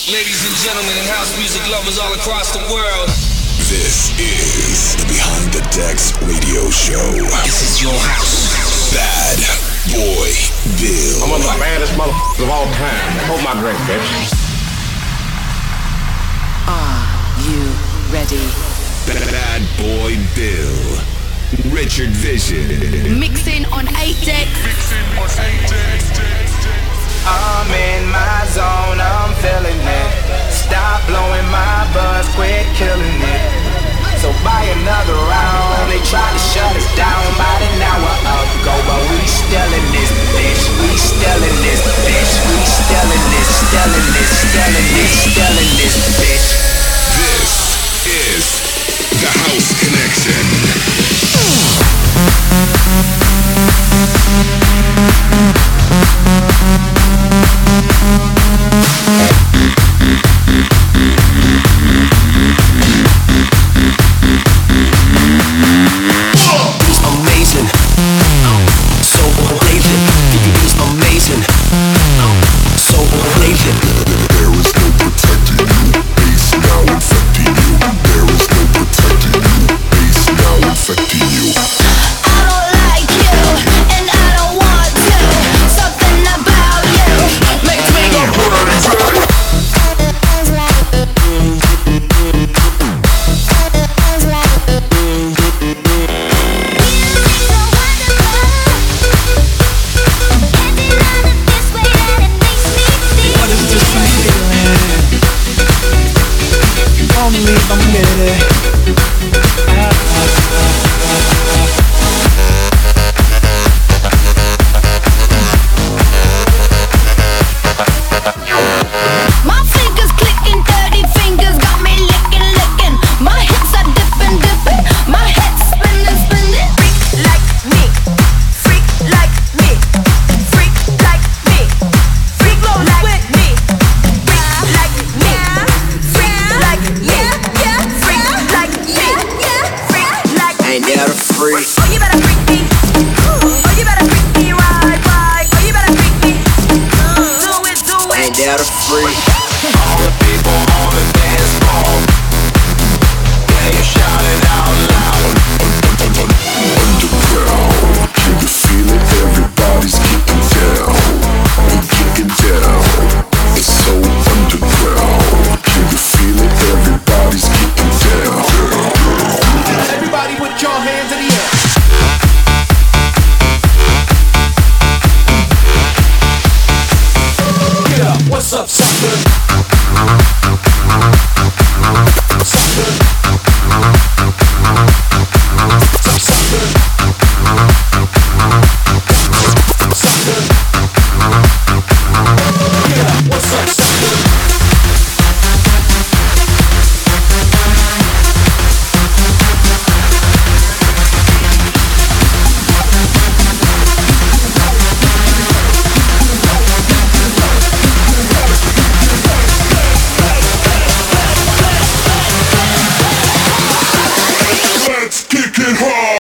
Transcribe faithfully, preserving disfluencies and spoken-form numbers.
Ladies and gentlemen, and house music lovers all across the world. This is the Behind the Decks radio show. This is your house. Bad Boy Bill. I'm one of the baddest motherfuckers of all time. Hold my drink, bitch. Are you ready? Bad Boy Bill. Richard Vision. Mixing on eight decks. Mixing on eight decks. I'm in my zone, I'm feeling it. Stop blowing my buzz, quit killing it. So buy another round. They tried to shut us down about an hour ago, but we still in this bitch. We still in this bitch. We still in this, still in this, still in this, still in this bitch. This is the House Connection. Amazing, so blazing. It's amazing, so blazing. There is no protecting you. Bass now infecting you. There is no protecting you. Bass now infecting you. I don't like you, and I don't want to. Something about you makes me go crazy. Only a minute. My fingers clicking, dirty fingers got me licking, licking. My hips are dipping, dipping. My head spinning, spinning. Freak like me, freak like me, freak like me, freak like me, freak like me, freak like me, freak like me, freak like me. Ain't that a freak? Oh, you better freak me. Oh, you better freak me right, right. Oh, you better freak me. Do it, do it. Ain't that a freak? All the people on the dance floor. Yeah, you shout it out loud. Underground, can you feel it? Everybody's kicking down. We're kicking down. It's so underground. Can you feel it? Everybody's kicking down. Everybody put your hands in the air. Get up, what's up, sucker?